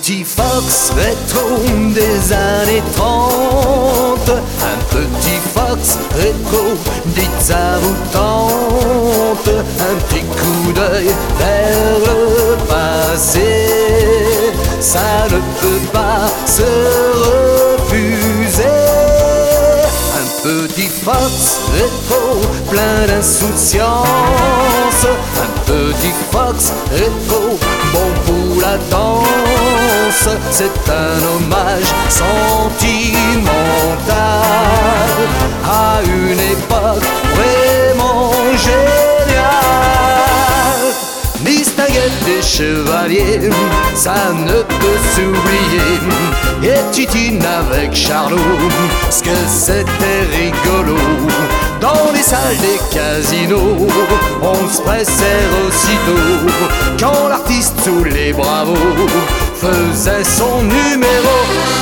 petit fox rétro des années 30. Un petit fox rétro, dites à vous tente. Un petit coup d'œil vers le passé, ça ne peut pas se refuser. Un petit fox rétro plein d'insouciance. Un petit fox rétro bon pour la danse. C'est un hommage sentimental à une époque vraiment géniale. Mistinguett des chevaliers, ça ne peut s'oublier. Et Titine avec Charlot, ce que c'était rigolo. Dans les salles des casinos, on se pressait aussitôt quand l'artiste sous les bravos faisait son numéro.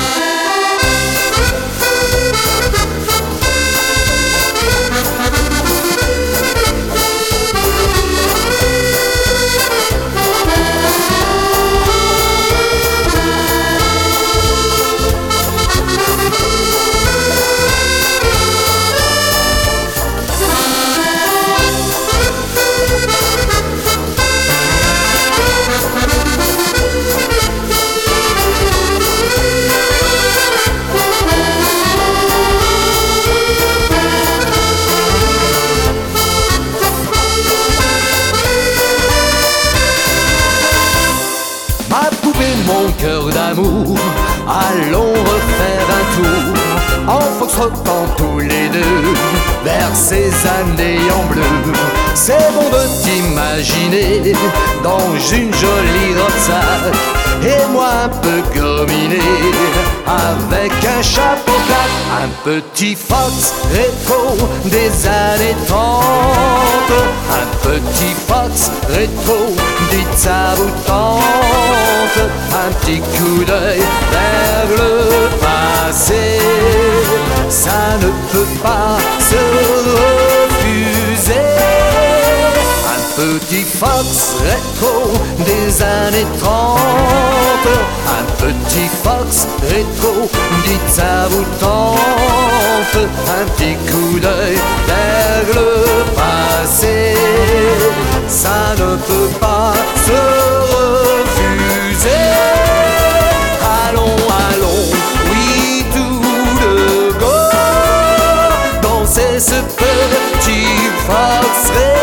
Mon cœur d'amour, allons refaire un tour en foxtrottant tous les deux vers ces années en bleu. C'est bon de t'imaginer dans une jolie robe-sac et moi un peu gominé avec un chapeau plat. Un petit fox rétro des années 30. Un petit fox rétro, dites ça vous tente. Un petit coup d'œil vers le passé, ça ne peut pas se refuser. Un petit fox rétro des années 30. Un petit fox rétro, dites ça vous tente. Un petit coup d'œil vers le passé, ça ne peut pas se refuser. Allons, allons, oui tout de go, danser ce petit fox rétro.